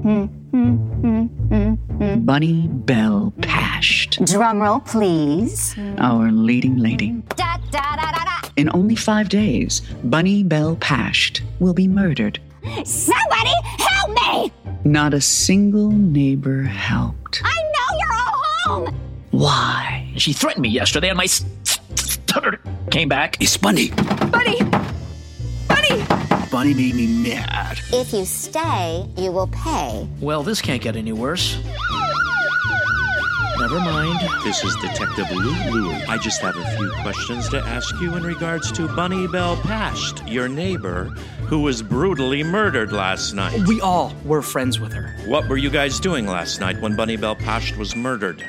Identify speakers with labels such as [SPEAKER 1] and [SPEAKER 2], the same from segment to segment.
[SPEAKER 1] Bunny Bell Pasht.
[SPEAKER 2] Drumroll, please.
[SPEAKER 1] Our leading lady.
[SPEAKER 2] Da, da, da, da, da.
[SPEAKER 1] In only 5 days, Bunny Bell Pasht will be murdered.
[SPEAKER 2] Somebody help me!
[SPEAKER 1] Not a single neighbor helped.
[SPEAKER 2] I know you're all home!
[SPEAKER 1] Why?
[SPEAKER 3] She threatened me yesterday and my stutter came back.
[SPEAKER 4] It's Bunny.
[SPEAKER 5] Bunny! Bunny!
[SPEAKER 4] Bunny made me mad.
[SPEAKER 2] If you stay, you will pay.
[SPEAKER 3] Well, this can't get any worse. Never mind.
[SPEAKER 6] This is Detective Lulu. I just have a few questions to ask you in regards to Bunny Bell Pasht, your neighbor, who was brutally murdered last night.
[SPEAKER 4] We all were friends with her.
[SPEAKER 6] What were you guys doing last night when Bunny Bell Pasht was murdered?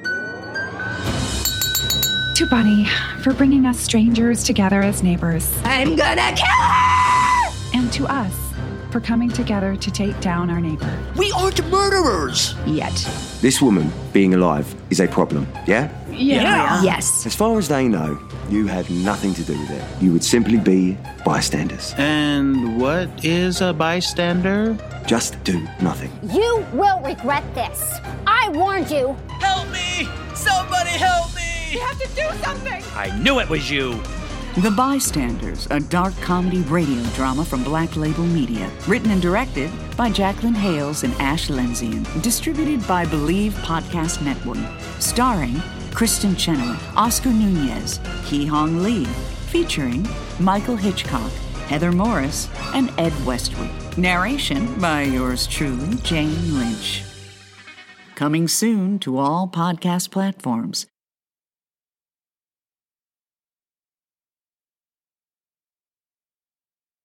[SPEAKER 5] To Bunny for bringing us strangers together as neighbors.
[SPEAKER 2] I'm gonna kill her!
[SPEAKER 5] And to us for coming together to take down our neighbor.
[SPEAKER 4] We aren't murderers!
[SPEAKER 5] Yet.
[SPEAKER 7] This woman being alive is a problem, yeah?
[SPEAKER 5] Yeah.
[SPEAKER 2] Yes.
[SPEAKER 7] As far as they know, you had nothing to do with it. You would simply be bystanders.
[SPEAKER 8] And what is a bystander?
[SPEAKER 7] Just do nothing.
[SPEAKER 2] You will regret this. I warned you.
[SPEAKER 4] Help me! Somebody help me!
[SPEAKER 5] We have to do something!
[SPEAKER 3] I knew it was you.
[SPEAKER 1] The Bystanders, a dark comedy radio drama from Black Label Media. Written and directed by Jacqueline Hales and Ash Lenzian. Distributed by Believe Podcast Network. Starring Kristen Chenoweth, Oscar Nunez, Ki Hong Lee. Featuring Michael Hitchcock, Heather Morris, and Ed Westwood. Narration by yours truly, Jane Lynch. Coming soon to all podcast platforms.